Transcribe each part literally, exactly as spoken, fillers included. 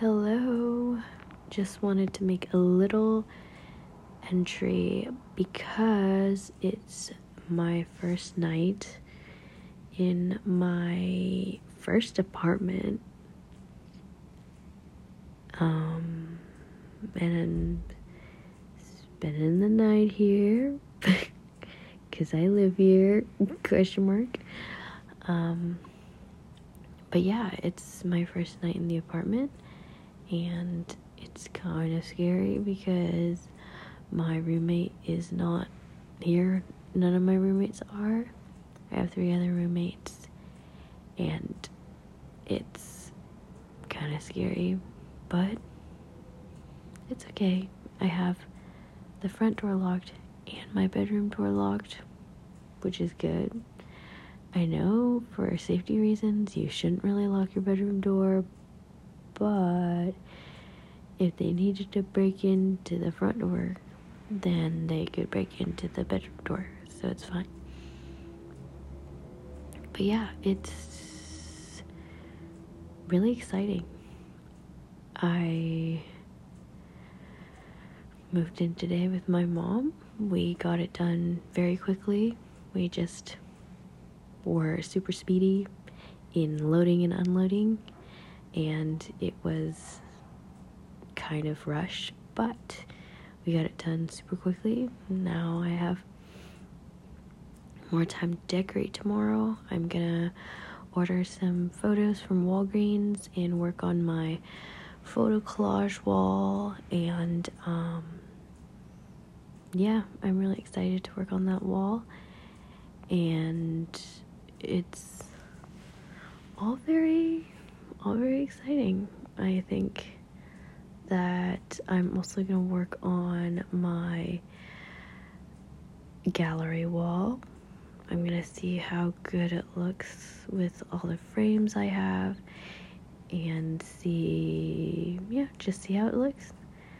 Hello, just wanted to make a little entry because it's my first night in my first apartment. Um, and spending the night here because I live here, question mark. Um, but yeah, it's my first night in the apartment. And it's kind of scary because my roommate is not here. None of my roommates are. I have three other roommates. And it's kind of scary. But it's okay. I have the front door locked and my bedroom door locked, which is good. I know for safety reasons you shouldn't really lock your bedroom door, but if they needed to break into the front door, then they could break into the bedroom door, so it's fine. But yeah, it's really exciting. I moved in today with my mom. We got it done very quickly. We just were super speedy in loading and unloading, and it was kind of rushed, but we got it done super quickly. Now I have more time to decorate tomorrow. I'm gonna order some photos from Walgreens and work on my photo collage wall, and um yeah, I'm really excited to work on that wall, and it's all very all very exciting. I think that I'm also going to work on my gallery wall. I'm going to see how good it looks with all the frames I have and see, yeah, just see how it looks.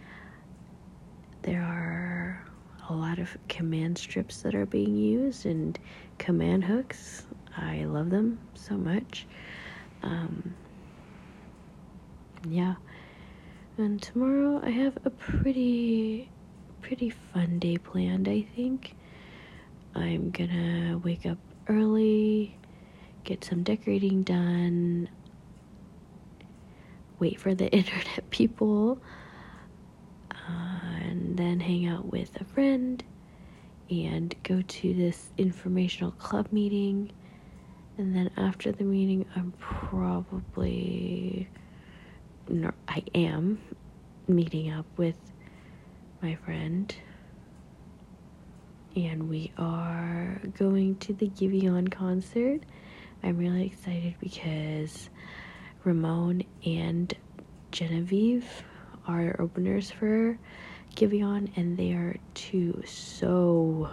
There are a lot of command strips that are being used and command hooks. I love them so much. Um, yeah. And tomorrow I have a pretty, pretty fun day planned, I think. I'm gonna wake up early, get some decorating done, wait for the internet people, uh, and then hang out with a friend, and go to this informational club meeting. And then after the meeting, I'm probably... No, I am meeting up with my friend, and we are going to the Giveon concert. I'm really excited because Ramon and Genevieve are openers for Giveon, and they are two so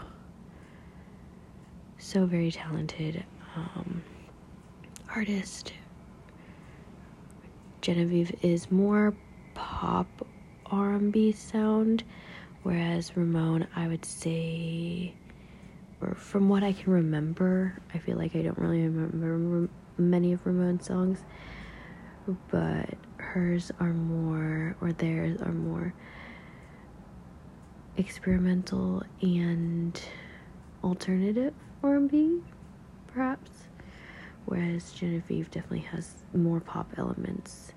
so very talented um, artists. Genevieve is more pop R and B sound, whereas Ramon, I would say, or from what I can remember, I feel like I don't really remember many of Ramon's songs, but hers are more, or theirs are more experimental and alternative R and B, perhaps, whereas Genevieve definitely has more pop elements.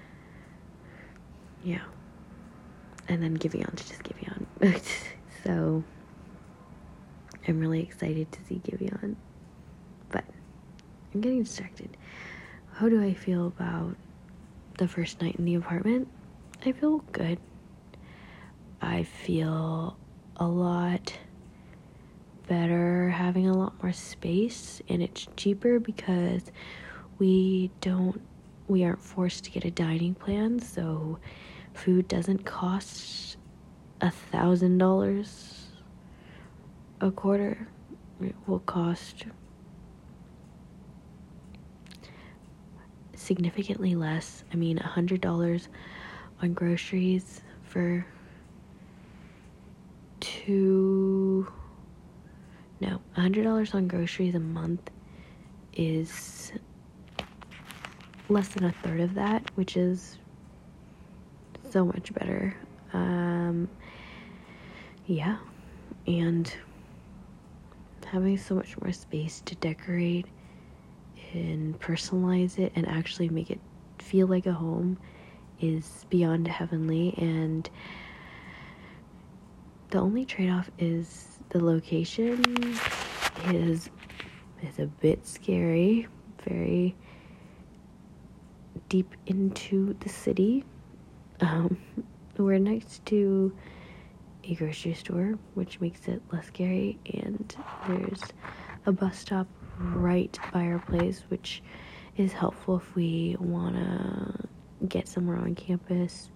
Yeah. And then Giveon to just Giveon. So I'm really excited to see Giveon. But I'm getting distracted. How do I feel about the first night in the apartment? I feel good. I feel a lot better having a lot more space, and it's cheaper because we don't we aren't forced to get a dining plan, so food doesn't cost a thousand dollars a quarter. It will cost significantly less. I mean, a hundred dollars on groceries for two no a hundred dollars on groceries a month is less than a third of that, which is so much better. Um, yeah, and having so much more space to decorate and personalize it and actually make it feel like a home is beyond heavenly. And the only trade-off is the location is is a bit scary, very deep into the city. Um, we're next to a grocery store, which makes it less scary, and there's a bus stop right by our place, which is helpful if we want to get somewhere on campus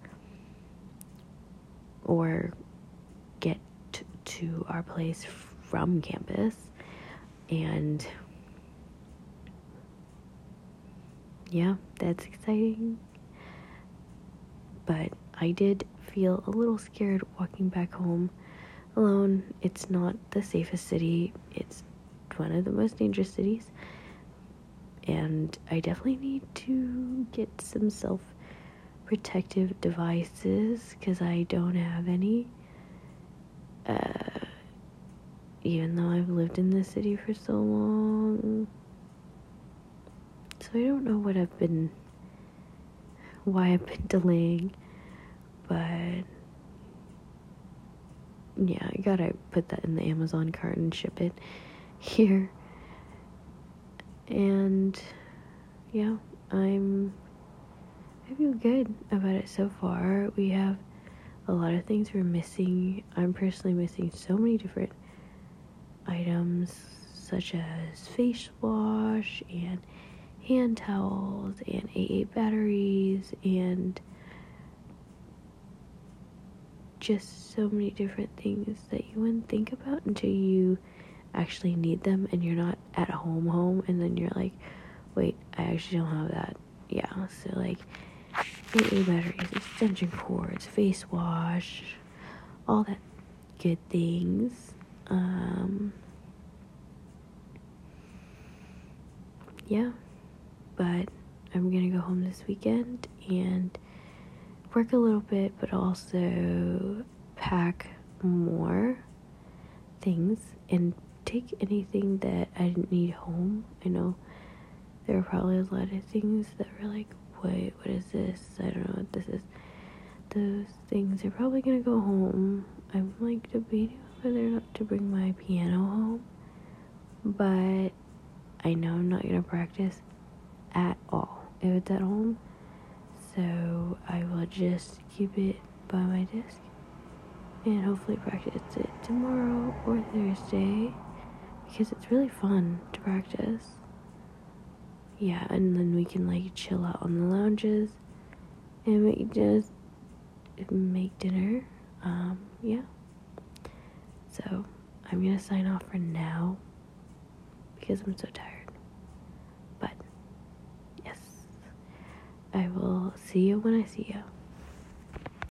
or get t- to our place from campus. And yeah, that's exciting. But I did feel a little scared walking back home alone. It's not the safest city. It's one of the most dangerous cities. And I definitely need to get some self-protective devices because I don't have any. Uh, even though I've lived in this city for so long. So I don't know what I've been, why I've been delaying. But yeah, I gotta put that in the Amazon cart and ship it here. And yeah, I'm I feel good about it so far. We have a lot of things we're missing. I'm personally missing so many different items, such as face wash and hand towels and A A batteries and just so many different things that you wouldn't think about until you actually need them and you're not at home home and then you're like, wait, I actually don't have that. Yeah, so like A A batteries, extension cords, face wash, all that good things. Um, yeah, but I'm gonna go home this weekend and work a little bit, but also pack more things and take anything that I didn't need home. I know there are probably a lot of things that were like, wait, what is this? I don't know what this is. Those things are probably gonna go home. I'm like debating whether or not to bring my piano home, but I know I'm not gonna practice at all if it's at home. So I will just keep it by my desk and hopefully practice it tomorrow or Thursday because it's really fun to practice. Yeah, and then we can like chill out on the lounges and make just make dinner. Um, yeah. So I'm gonna sign off for now because I'm so tired. But yes, I will see you when I see you.